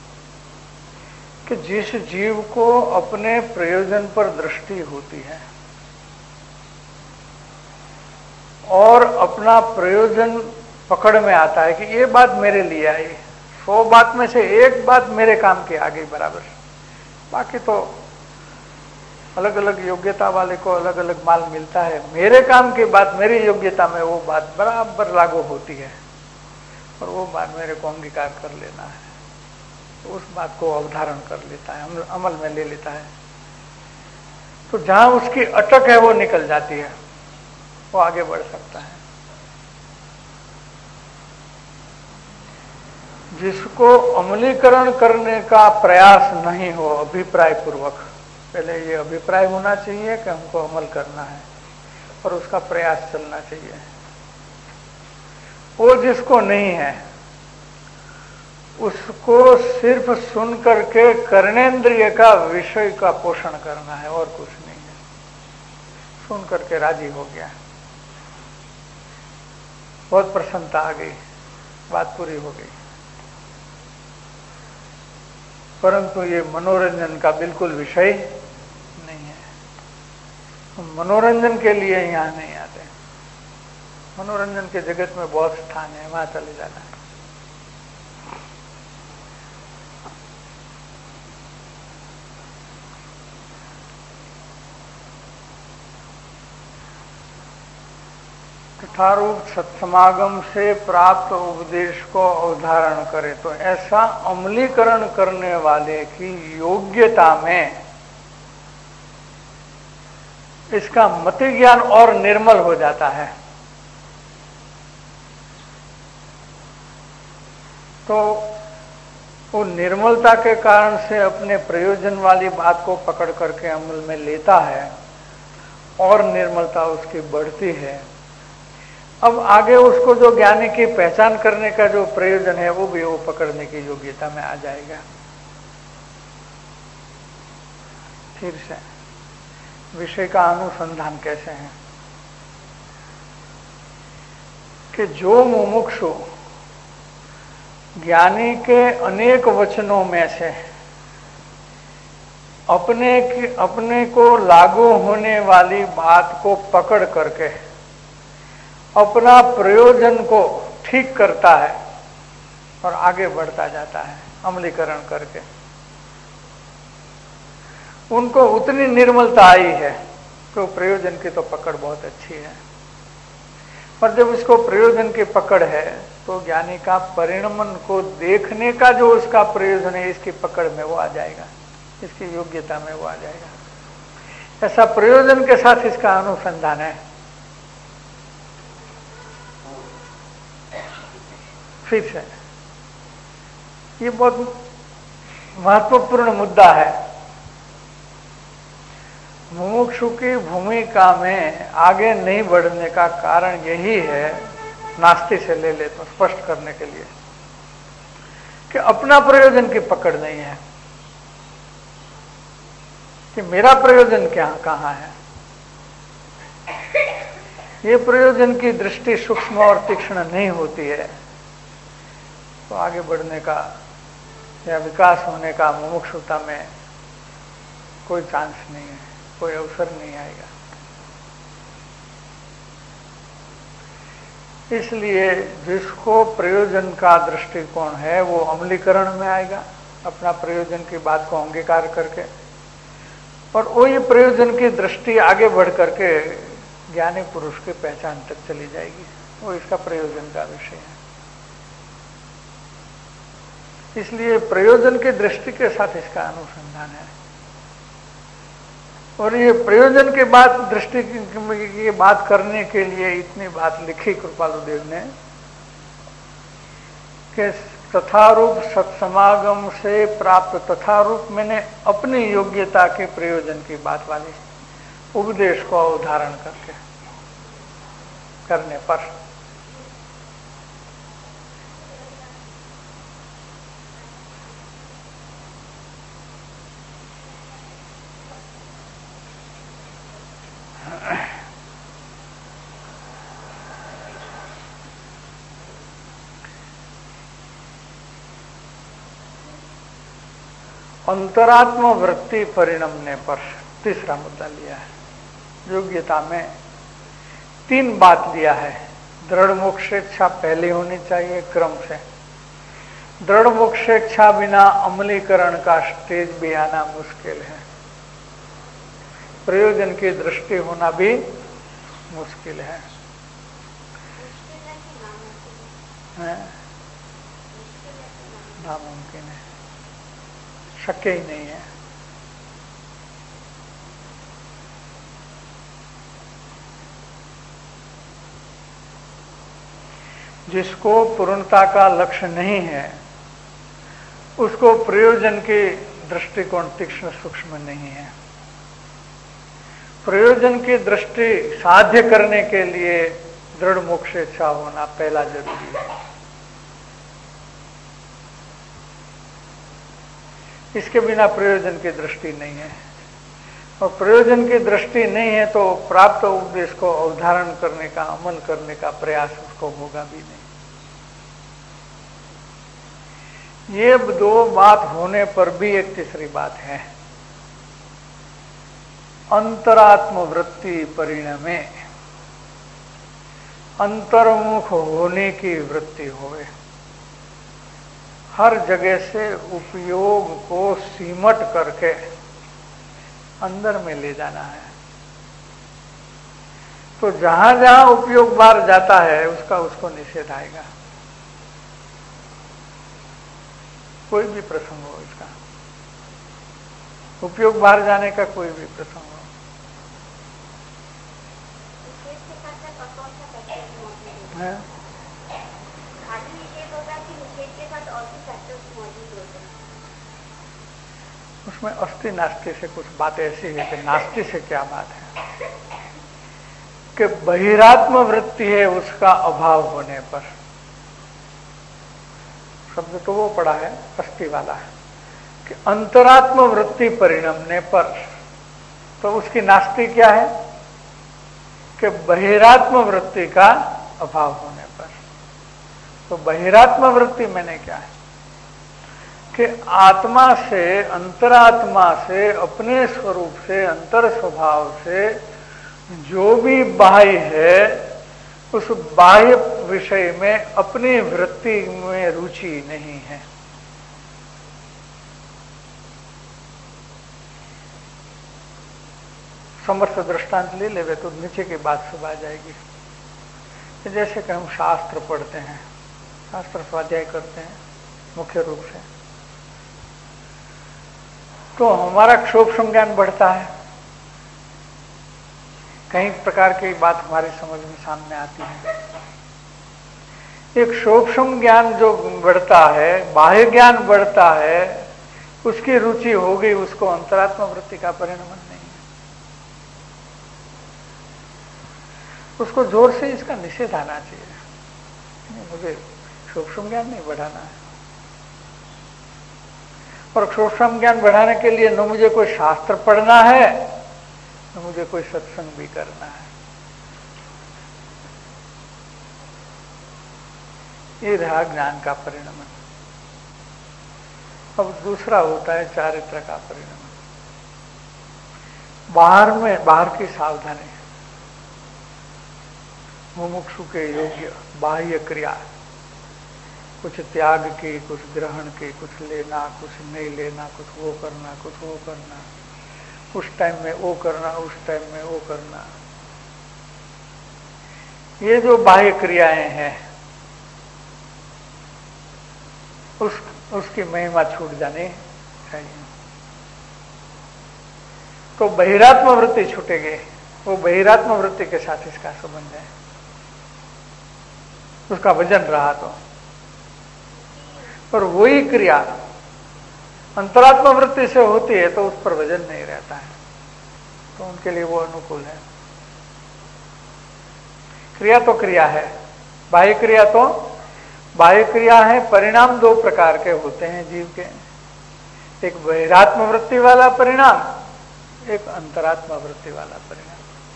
कि जिस जीव को अपने प्रयोजन पर दृष्टि होती है और अपना प्रयोजन पकड़ में आता है कि ये बात मेरे लिए आई, सौ बात में से एक बात मेरे काम की आ गई बराबर, बाकी तो अलग अलग योग्यता वाले को अलग अलग माल मिलता है, मेरे काम की बात मेरी योग्यता में वो बात बराबर लागू होती है और वो बात मेरे को अंगीकार कर लेना है, तो उस बात को अवधारण कर लेता है, अमल में ले लेता है। तो जहां उसकी अटक है वो निकल जाती है, वो आगे बढ़ सकता है। जिसको अमलीकरण करने का प्रयास नहीं हो अभिप्राय पूर्वक, पहले ये अभिप्राय होना चाहिए कि हमको अमल करना है और उसका प्रयास चलना चाहिए, वो जिसको नहीं है उसको सिर्फ सुन करके कर्णेंद्रिय का विषय का पोषण करना है और कुछ नहीं है। सुन करके राजी हो गया, बहुत प्रसन्नता आ गई, बात पूरी हो गई। परंतु ये मनोरंजन का बिल्कुल विषय नहीं है। हम मनोरंजन के लिए यहाँ नहीं आते। मनोरंजन के जगत में बहुत स्थान है, वहां चले जाना है। तथारूप सत्समागम से प्राप्त उपदेश को अवधारण करे, तो ऐसा अमलीकरण करने वाले की योग्यता में इसका मति ज्ञान और निर्मल हो जाता है। तो वो निर्मलता के कारण से अपने प्रयोजन वाली बात को पकड़ करके अमल में लेता है और निर्मलता उसकी बढ़ती है। अब आगे उसको जो ज्ञानी की पहचान करने का जो प्रयोजन है वो भी वो पकड़ने की योग्यता में आ जाएगा। फिर से विषय का अनुसंधान कैसे है कि जो मुमुक्षु ज्ञानी के अनेक वचनों में से अपने अपने को लागू होने वाली बात को पकड़ करके अपना प्रयोजन को ठीक करता है और आगे बढ़ता जाता है अमलीकरण करके, उनको उतनी निर्मलता आई है तो प्रयोजन की तो पकड़ बहुत अच्छी है। पर जब इसको प्रयोजन की पकड़ है तो ज्ञानी का परिणमन को देखने का जो उसका प्रयोजन है इसकी पकड़ में वो आ जाएगा, इसकी योग्यता में वो आ जाएगा। ऐसा प्रयोजन के साथ इसका अनुसंधान है। फिर से ये बहुत महत्वपूर्ण मुद्दा है। मुमुक्षु की भूमिका में आगे नहीं बढ़ने का कारण यही है, नास्ति से ले ले तो स्पष्ट करने के लिए, कि अपना प्रयोजन की पकड़ नहीं है कि मेरा प्रयोजन क्या कहां है। ये प्रयोजन की दृष्टि सूक्ष्म और तीक्ष्ण नहीं होती है तो आगे बढ़ने का या विकास होने का मुमुक्षुता में कोई चांस नहीं है, कोई अवसर नहीं आएगा। इसलिए जिसको प्रयोजन का दृष्टिकोण है वो अमलीकरण में आएगा, अपना प्रयोजन की बात को अंगीकार करके, और वही प्रयोजन की दृष्टि आगे बढ़ करके ज्ञानी पुरुष की पहचान तक चली जाएगी। वो इसका प्रयोजन का विषय है। इसलिए प्रयोजन की दृष्टि के साथ इसका अनुसंधान है। और ये प्रयोजन के बाद दृष्टि की बात करने के लिए इतनी बात लिखी कृपालु देव ने कि तथारूप सत्समागम से प्राप्त, तथारूप मैंने अपनी योग्यता के प्रयोजन की बात वाली उपदेश को अवधारण करके करने पर अंतरात्म वृत्ति परिणमने पर तीसरा मुद्दा लिया है। योग्यता में तीन बात लिया है। दृढ़ मोक्षेच्छा पहले होनी चाहिए क्रम से। दृढ़ मोक्षेच्छा बिना अमलीकरण का स्टेज भी आना मुश्किल है। प्रयोजन की दृष्टि होना भी मुश्किल है, है? नामुमकिन है, शक्य ही नहीं है। जिसको पूर्णता का लक्ष्य नहीं है उसको प्रयोजन के दृष्टिकोण तीक्ष्ण सूक्ष्म नहीं है। प्रयोजन की दृष्टि साध्य करने के लिए दृढ़ मोक्षेच्छा होना पहला जरूरी है। इसके बिना प्रयोजन की दृष्टि नहीं है, और प्रयोजन की दृष्टि नहीं है तो प्राप्त उपदेश को अवधारण करने का, अमल करने का प्रयास उसको होगा भी नहीं। ये दो बात होने पर भी एक तीसरी बात है, अंतरात्म वृत्ति परिणमे, अंतर्मुख होने की वृत्ति होवे। हर जगह से उपयोग को सीमट करके अंदर में ले जाना है। तो जहां जहां उपयोग बाहर जाता है उसका उसको निषेध आएगा। कोई भी प्रसंग हो इसका, उपयोग बाहर जाने का कोई भी प्रसंग हो। है? उसमें अस्थि नास्ति से कुछ बात ऐसी है कि नास्ति से क्या बात है कि बहिरात्म वृत्ति है उसका अभाव होने पर, शब्द तो वो पड़ा है अस्थि वाला है कि अंतरात्म वृत्ति परिणमने पर, तो उसकी नास्ति क्या है कि बहिरात्म वृत्ति का अभाव होने पर। तो बहिरात्म वृत्ति मैंने क्या है कि आत्मा से, अंतरात्मा से, अपने स्वरूप से, अंतर स्वभाव से जो भी बाह्य है उस बाह्य विषय में अपनी वृत्ति में रुचि नहीं है। समर्थ दृष्टांत ले लेवे तो नीचे की बात सब आ जाएगी। जैसे कि हम शास्त्र पढ़ते हैं, शास्त्र स्वाध्याय करते हैं मुख्य रूप से, तो हमारा क्षोभ संज्ञान बढ़ता है, कई प्रकार की बात हमारी समझ में सामने आती है। एक क्षोभ संज्ञान जो बढ़ता है, बाह्य ज्ञान बढ़ता है, उसकी रुचि हो गई, उसको अंतरात्मा वृत्ति का परिणमन नहीं है। उसको जोर से इसका निषेध आना चाहिए, मुझे क्षोभ संज्ञान नहीं बढ़ाना है। और क्षोभ संज्ञान बढ़ाने के लिए न मुझे कोई शास्त्र पढ़ना है न मुझे कोई सत्संग भी करना है। ये रहा ज्ञान का परिणमन। अब दूसरा होता है चारित्र का परिणमन। बाहर में, बाहर की सावधानी, मुमुक्षु के योग्य बाह्य क्रिया, कुछ त्याग की, कुछ ग्रहण की, कुछ लेना, कुछ नहीं लेना, कुछ वो करना, कुछ वो करना, उस टाइम में वो करना, उस टाइम में वो करना, ये जो बाह्य क्रियाएं हैं उस उसकी महिमा छूट जानी चाहिए। तो बहिरात्म वृत्ति छूटेगी, वो बहिरात्म वृत्ति के साथ इसका संबंध है, उसका वजन रहा तो। पर वही क्रिया अंतरात्मा वृत्ति से होती है तो उस पर वजन नहीं रहता है, तो उनके लिए वो अनुकूल है। क्रिया तो क्रिया है, बाह्य क्रिया तो बाह्य क्रिया है। परिणाम दो प्रकार के होते हैं जीव के, एक बहिरात्म वृत्ति वाला परिणाम, एक अंतरात्मा वृत्ति वाला परिणाम।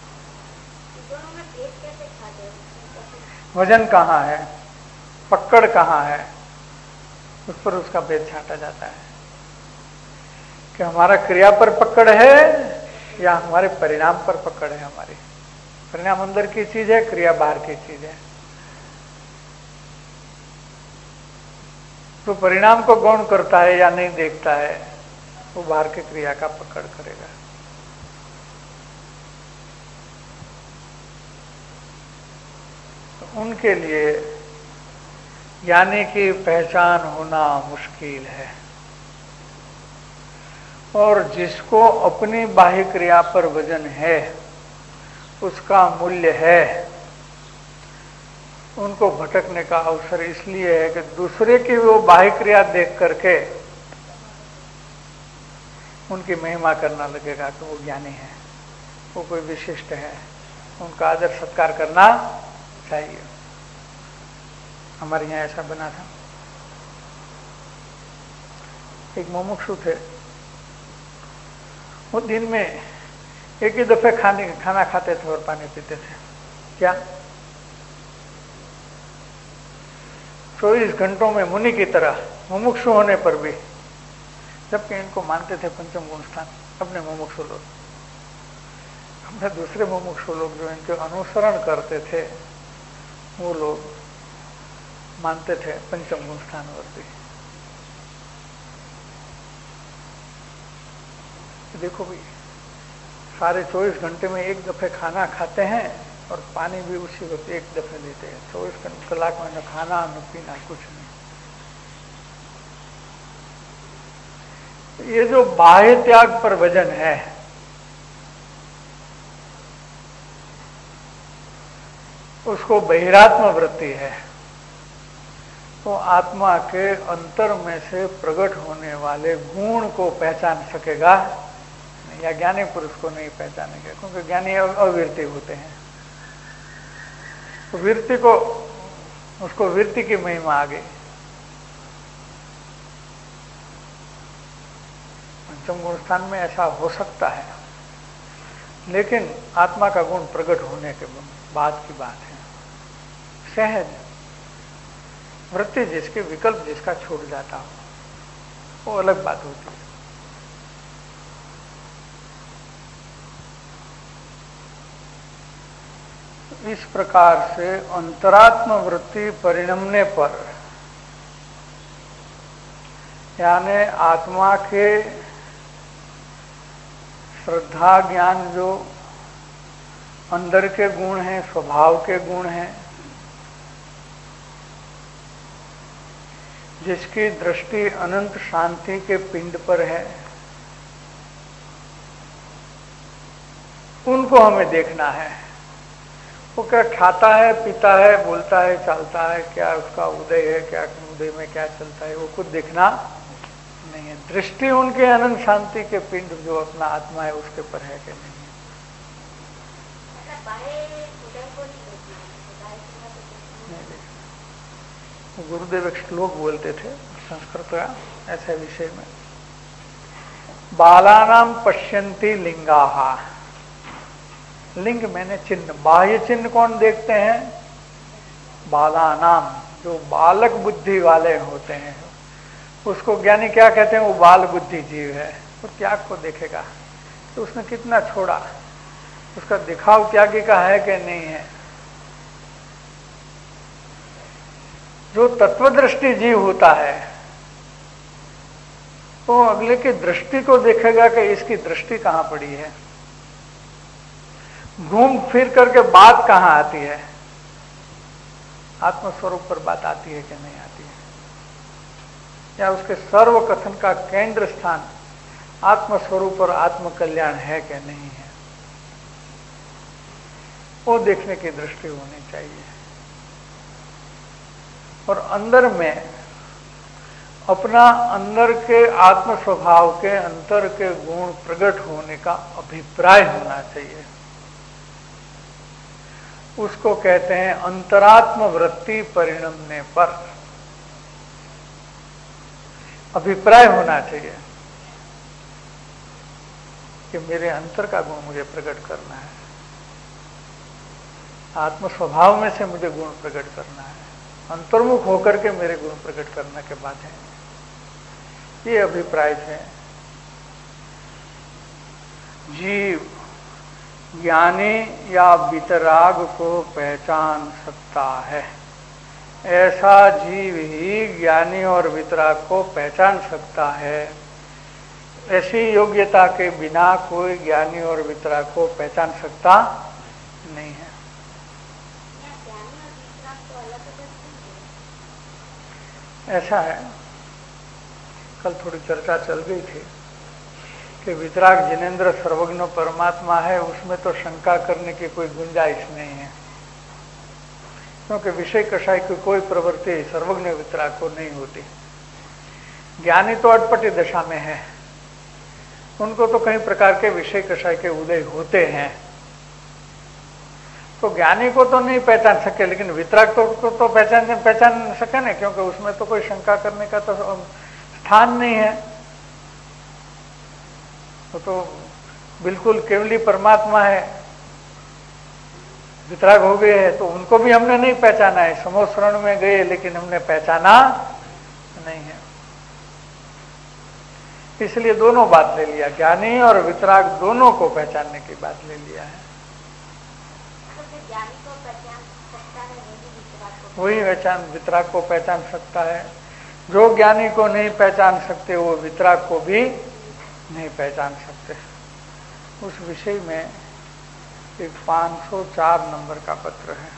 वजन कहाँ है, पकड़ कहाँ है, उस पर उसका भेद छांटा जाता है कि हमारा क्रिया पर पकड़ है या हमारे परिणाम पर पकड़ है। हमारी परिणाम अंदर की चीज है, क्रिया बाहर की चीज है। तो परिणाम को गौण करता है या नहीं देखता है, वो बाहर की क्रिया का पकड़ करेगा। तो उनके लिए यानी कि पहचान होना मुश्किल है। और जिसको अपनी बाह्य क्रिया पर वजन है, उसका मूल्य है, उनको भटकने का अवसर इसलिए है कि दूसरे की वो बाह्य क्रिया देख करके उनकी महिमा करना लगेगा कि वो ज्ञानी है, वो कोई विशिष्ट है, उनका आदर सत्कार करना चाहिए। हमारे यहाँ ऐसा बना था, एक मुमुक्षु थे, वो दिन में एक ही दफे खाने खाना खाते थे और पानी पीते थे। क्या चौबीस घंटों में मुनि की तरह मुमुक्षु होने पर भी, जबकि इनको मानते थे पंचम गुण स्थान अपने मुमुक्षु लोग, अपने दूसरे मुमुक्षु लोग जो इनके अनुसरण करते थे वो लोग मानते थे पंचम गुण स्थानवर्ती। देखो भी सारे चौबीस घंटे में एक दफे खाना खाते हैं और पानी भी उसी वक्त एक दफे लेते हैं। चौबीस कलाक में न खाना न पीना कुछ नहीं। ये जो बाह्य त्याग पर वजन है, उसको बहिरात्म वृत्ति है। तो आत्मा के अंतर में से प्रकट होने वाले गुण को पहचान सकेगा या ज्ञानी पुरुष को नहीं पहचानेगा, क्योंकि ज्ञानी अविरति होते हैं। तो विरति को, उसको विरति की महिमा आ गई। पंचम गुण स्थान में ऐसा हो सकता है, लेकिन आत्मा का गुण प्रकट होने के बाद की बात है। सहज वृत्ति जिसके, विकल्प जिसका छूट जाता हो, वो अलग बात होती है। इस प्रकार से अंतरात्म वृत्ति परिणमने पर, यानी आत्मा के श्रद्धा ज्ञान जो अंदर के गुण हैं, स्वभाव के गुण हैं, जिसकी दृष्टि अनंत शांति के पिंड पर है, उनको हमें देखना है। वो क्या खाता है, पीता है, बोलता है, चलता है, क्या उसका उदय है, क्या उदय में क्या चलता है, वो खुद देखना नहीं है। दृष्टि उनके अनंत शांति के पिंड जो अपना आत्मा है उसके पर है कि नहीं। गुरुदेव एक श्लोक बोलते थे संस्कृत का ऐसे विषय में, बालानाम पश्यन्ति लिंगाहा। लिंग मैंने चिन्ह, बाह्य चिन्ह कौन देखते हैं? बालानाम, जो बालक बुद्धि वाले होते हैं, उसको ज्ञानी क्या कहते हैं? वो बाल बुद्धि जीव है। वो त्याग को देखेगा तो उसने कितना छोड़ा, उसका दिखाव त्यागी का है कि नहीं है। जो तत्वदृष्टि जीव होता है वो अगले की दृष्टि को देखेगा कि इसकी दृष्टि कहां पड़ी है, घूम फिर करके बात कहां आती है, आत्मस्वरूप पर बात आती है कि नहीं आती है, या उसके सर्व कथन का केंद्र स्थान आत्मस्वरूप और आत्मकल्याण है कि नहीं है, वो देखने की दृष्टि होनी चाहिए। और अंदर में अपना अंदर के आत्म स्वभाव के अंतर के गुण प्रकट होने का अभिप्राय होना चाहिए। उसको कहते हैं अंतरात्म वृत्ति परिणमने पर अभिप्राय होना चाहिए कि मेरे अंतर का गुण मुझे प्रकट करना है, आत्म स्वभाव में से मुझे गुण प्रकट करना है, अंतर्मुख होकर के मेरे गुण प्रकट करने के बाद है। ये अभिप्राय है। जीव ज्ञानी या वितराग को पहचान सकता है, ऐसा जीव ही ज्ञानी और वितराग को पहचान सकता है। ऐसी योग्यता के बिना कोई ज्ञानी और वितराग को पहचान सकता नहीं है। ऐसा है, कल थोड़ी चर्चा चल गई थी कि वितराग जिनेंद्र सर्वज्ञ परमात्मा है, उसमें तो शंका करने की कोई गुंजाइश नहीं है, क्योंकि विषय कषाय की कोई प्रवृत्ति सर्वज्ञ वितराग को नहीं होती। ज्ञानी तो अटपटी दशा में है, उनको तो कई प्रकार के विषय कषाय के उदय होते हैं, तो ज्ञानी को तो नहीं पहचान सके, लेकिन वितराग तो को तो पहचान पहचान सके ना, क्योंकि उसमें तो कोई शंका करने का तो स्थान नहीं है। तो, तो बिल्कुल केवली परमात्मा है। वितराग हो गए हैं तो उनको भी हमने नहीं पहचाना है। समोसरण में गए लेकिन हमने पहचाना नहीं है, इसलिए दोनों बात ले लिया, ज्ञानी और वितराग दोनों को पहचानने की बात ले लिया है। वही पहचान वितराग को पहचान सकता है। जो ज्ञानी को नहीं पहचान सकते वो वितराग को भी नहीं पहचान सकते। उस विषय में एक पाँच सौ चार नंबर का पत्र है।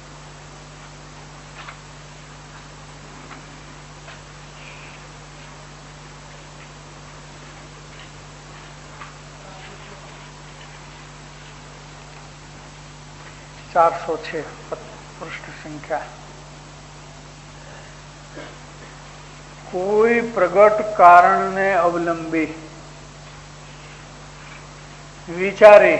चार सौ छह पृष्ठ संख्या। कोई प्रगट कारण ने अवलंबी विचारी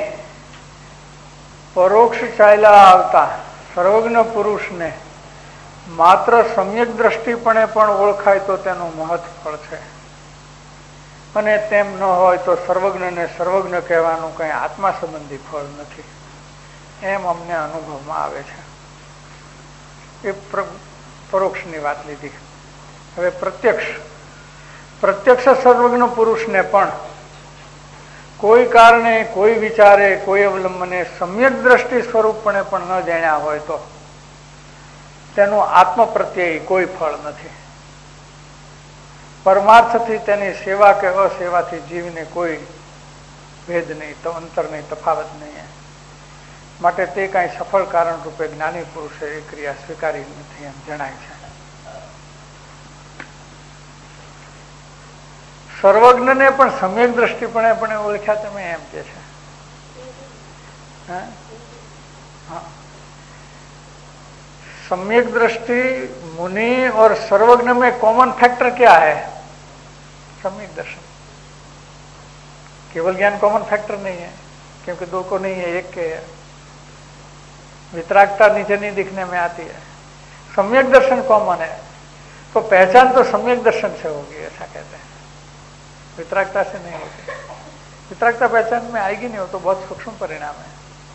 परोक्ष चायला आवता સર્વજ્ઞ પુરુષને માત્ર સમ્યક દ્રષ્ટિપણે પણ ઓળખાય તો તેનું મહત્ફળ છે, અને તેમ ન હોય તો સર્વજ્ઞને સર્વજ્ઞ કહેવાનું કંઈ આત્મા સંબંધી ફળ નથી, એમ અમને અનુભવમાં આવે છે. એ પરોક્ષની વાત લીધી. હવે પ્રત્યક્ષ પ્રત્યક્ષ સર્વજ્ઞ પુરુષને પણ કોઈ કારણે, કોઈ વિચારે, કોઈ અવલંબને સમ્યક દ્રષ્ટિ સ્વરૂપપણે પણ ન જાણ્યા હોય તો તેનું આત્મ પ્રત્યય કોઈ ફળ નથી. પરમાર્થથી તેની સેવા કે અસેવાથી જીવને કોઈ ભેદ નહીં, તો અંતર નહીં, તફાવત નહીં. માટે તે કાંઈ સફળ કારણ રૂપે જ્ઞાની પુરુષે એ ક્રિયા સ્વીકારી નથી એમ જણાય છે. સર્વજ્ઞને પણ સમ્યક દ્રષ્ટિપણે પણ ઓળખ્યા તમે એમ કે છે. हाँ, सम्यक दृष्टि मुनि और सर्वज्ञ में कॉमन फैक्टर क्या है? सम्यक दर्शन. केवल ज्ञान कॉमन फैक्टर नहीं है, क्योंकि दो को नहीं है, एक के है. वितरागता नीचे नहीं दिखने में आती है. सम्यक दर्शन कॉमन है, तो पहचान तो सम्यक दर्शन से होगी, ऐसा कहते हैं. वितरागता से नहीं होती. वितरागता पहचान में आएगी नहीं, हो तो बहुत सूक्ष्म परिणाम है.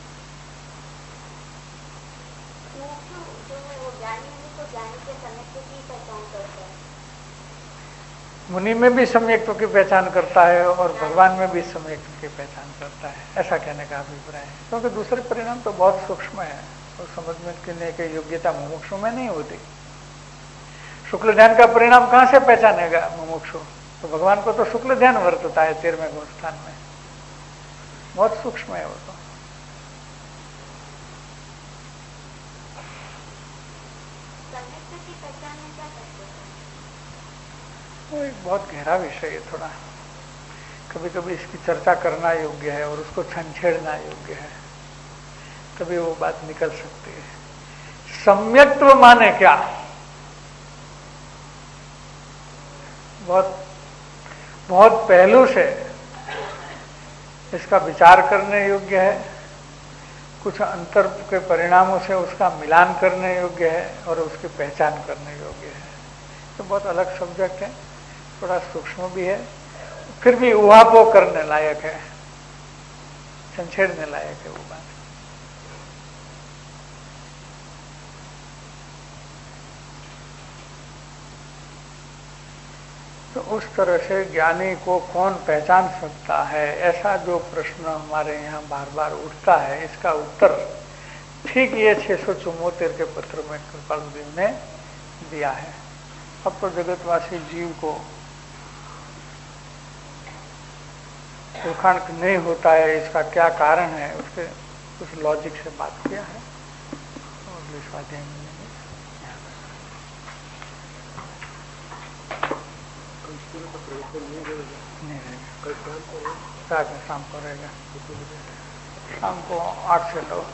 मुनि में भी सम्यक्त्व की पहचान करता है और भगवान में भी सम्यक्त्व की पहचान करता है, ऐसा कहने का अभिप्राय है. क्योंकि दूसरे परिणाम तो बहुत सूक्ष्म है और समझ में करने की योग्यता मुमुक्षु में नहीं होती. शुक्ल ध्यान का परिणाम कहाँ से पहचानेगा मुमुक्षु? तो भगवान को तो शुक्ल ध्यान वर्तता है तेरहवें गुण स्थान में. बहुत सूक्ष्म है वो तो. वो एक बहुत गहरा विषय है थोड़ा. कभी कभी इसकी चर्चा करना योग्य है और उसको छंछेड़ना योग्य है, तभी वो बात निकल सकती है. सम्यक्त्व माने क्या? बहुत बहुत पहलू से इसका विचार करने योग्य है. कुछ अंतर के परिणामों से उसका मिलान करने योग्य है और उसकी पहचान करने योग्य है. तो बहुत अलग सब्जेक्ट है, थोड़ा सूक्ष्म भी है, फिर भी उहापोह करने लायक है, छंछेड़ने लायक है वो बात. तो उस तरह से ज्ञानी को कौन पहचान सकता है, ऐसा जो प्रश्न हमारे यहाँ बार बार उठता है, इसका उत्तर ठीक ये छह सौ चौहत्तर के पत्र में कृपालुदेव ने दिया है. अब तो जगतवासी जीव को उखाड़ नहीं होता है, इसका क्या कारण है, उसके कुछ लॉजिक से बात किया है. अगले स्वाध्याय में नहीं रहेगा, शाम को रहेगा. शाम को आठ से नौ.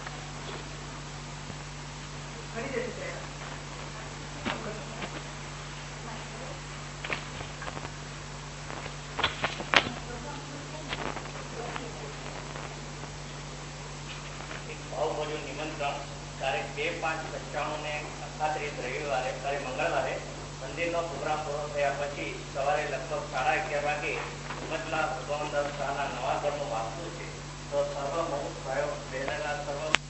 તારીખ બે પાંચ પંચાણું ને અખાત્રીસ રવિવારે ફરી મંગળવારે મંદિરનો પ્રોગ્રામ પૂરો થયા પછી સવારે લગભગ સાડા અગિયાર વાગે હિંમતલા ભગવાન શાહના નવા ઘરનું વાસ્તુ છે, તો સર્વ મુમુક્ષ ભાઈઓ બહેનના સર્વ